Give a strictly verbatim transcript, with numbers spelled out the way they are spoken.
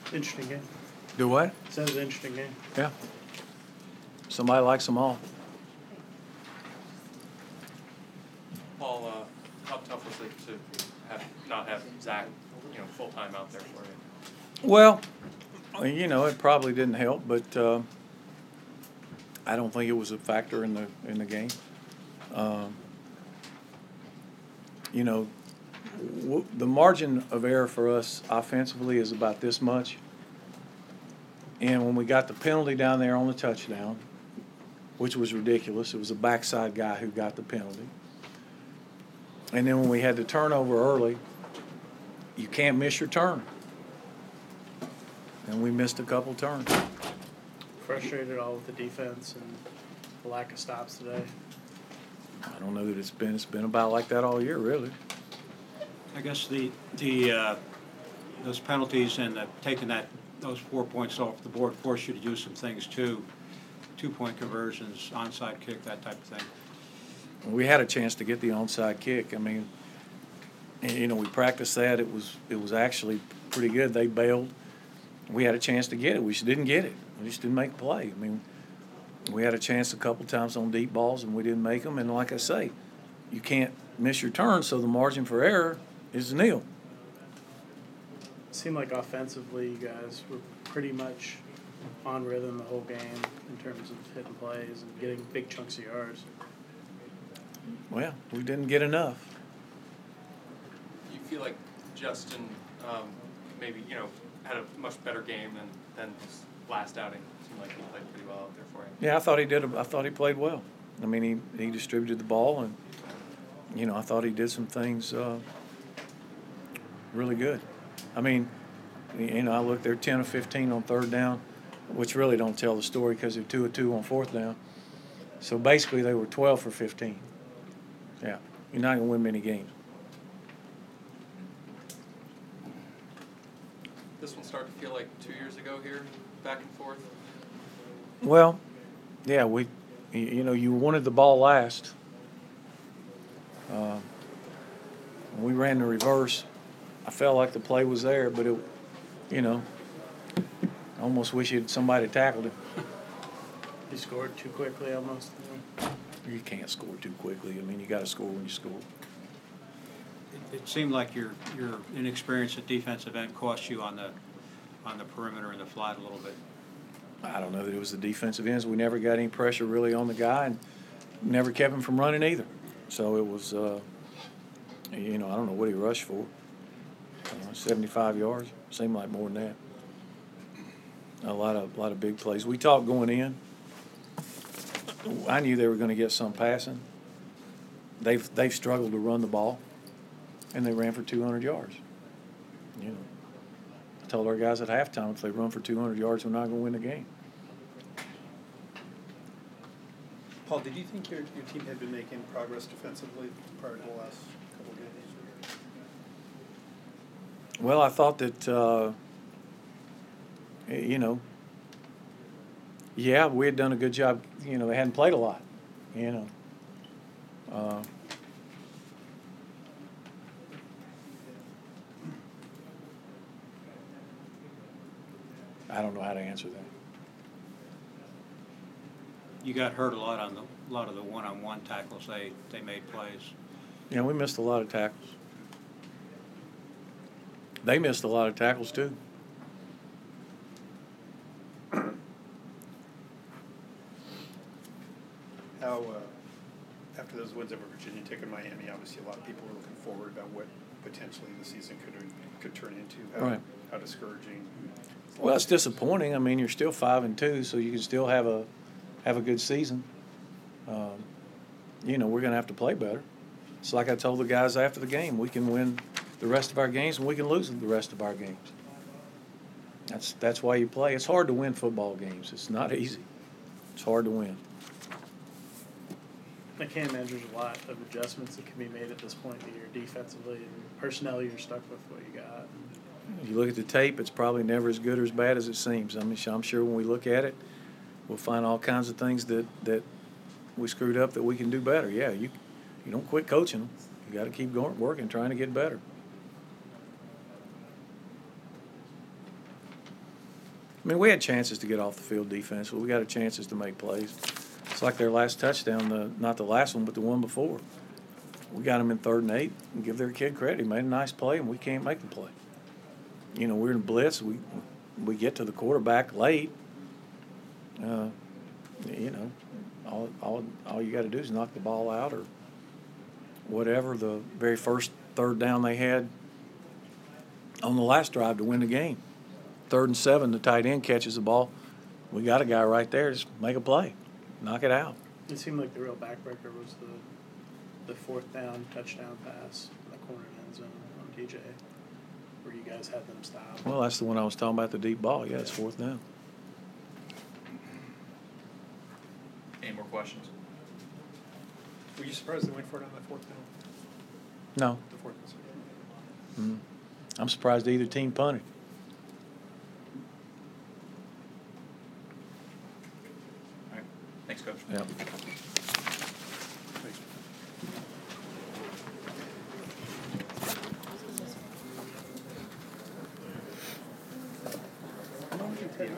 Interesting game. Do what? Said it was an interesting game. Yeah. Somebody likes them all. Paul, uh, how tough was it to have not have Zach, you know, full time out there for you? Well, you know, it probably didn't help, but uh, I don't think it was a factor in the in the game. Um, you know, w- the margin of error for us offensively is about this much. And when we got the penalty down there on the touchdown, which was ridiculous, it was a backside guy who got the penalty. And then when we had the turnover early, you can't miss your turn. And we missed a couple turns. Frustrated all with the defense and the lack of stops today. I don't know that it's been it's been about like that all year, really. I guess the the uh, those penalties and the, taking that those four points off the board force you to do some things too, two point conversions, onside kick, that type of thing. We had a chance to get the onside kick. I mean, you know, we practiced that. It was it was actually pretty good. They bailed. We had a chance to get it. We just didn't get it. We just didn't make a play. I mean, we had a chance a couple times on deep balls, and we didn't make them. And like I say, you can't miss your turn, so the margin for error is nil. It seemed like offensively you guys were pretty much on rhythm the whole game in terms of hitting plays and getting big chunks of yards. Well, we didn't get enough. You feel like Justin um, maybe, you know, had a much better game than, than his last outing. It seemed like he played pretty well out there for you. Yeah, I thought he did. I thought he played well. I mean, he, he distributed the ball, and you know, I thought he did some things uh, really good. I mean, you know, I looked there ten or fifteen on third down, which really don't tell the story because they're two or two on fourth down. So basically, they were twelve for fifteen. Yeah, you're not gonna win many games. This one started to feel like two years ago here, back and forth. Well, yeah, we, you know, you wanted the ball last. Uh, when we ran the reverse, I felt like the play was there, but it, you know, I almost wish it somebody tackled him. He scored too quickly almost. You can't score too quickly. I mean, you got to score when you score. It, it seemed like your your inexperience at defensive end cost you on the on the perimeter and the flat a little bit. I don't know that it was the defensive ends. We never got any pressure really on the guy, and never kept him from running either. So it was, uh, you know, I don't know what he rushed for. Uh, seventy-five yards. Seemed like more than that. A lot of a lot of big plays. We talked going in. I knew they were going to get some passing. They've they've struggled to run the ball, and they ran for two hundred yards. You know, I told our guys at halftime, if they run for two hundred yards, we're not going to win the game. Paul, did you think your your team had been making progress defensively prior to the last couple of games? Well, I thought that, uh, you know, yeah, we had done a good job. You know, they hadn't played a lot, you know. Uh, I don't know how to answer that. You got hurt a lot on the a lot of the one-on-one tackles. They they made plays. You know, we missed a lot of tackles. They missed a lot of tackles, too. How, uh, after those wins over Virginia Tech and Miami, obviously a lot of people were looking forward about what potentially the season could could turn into. How, Right. how discouraging. Well, it's disappointing. I mean, you're still five and two, so you can still have a have a good season. Um, you know, we're going to have to play better. It's like I told the guys after the game: we can win the rest of our games, and we can lose the rest of our games. That's that's why you play. It's hard to win football games. It's not easy. It's hard to win. I can't imagine there's a lot of adjustments that can be made at this point of the year defensively and personnel. You're stuck with what you got. If you look at the tape, it's probably never as good or as bad as it seems. I mean, I'm sure when we look at it, we'll find all kinds of things that, that we screwed up that we can do better. Yeah, you you don't quit coaching them. You got to keep going, working, trying to get better. I mean, we had chances to get off the field defense, but we got a chances to make plays. It's like their last touchdown, the not the last one, but the one before. We got them in third and eight, and give their kid credit. He made a nice play, and we can't make the play. You know, we're in blitz. We we get to the quarterback late. Uh, you know, all all all you got to do is knock the ball out or whatever. The very first third down they had on the last drive to win the game. Third and seven, the tight end catches the ball. We got a guy right there. Just make a play, knock it out. It seemed like the real backbreaker was the the fourth down touchdown pass in the corner end zone on D J, where you guys had them stop. Well, that's the one I was talking about, the deep ball. Yeah, it's fourth down. Any more questions? Were you surprised they went for it on that fourth down? No. The fourth down. Mm. I'm surprised either team punted. All right. Thanks, Coach. Yeah.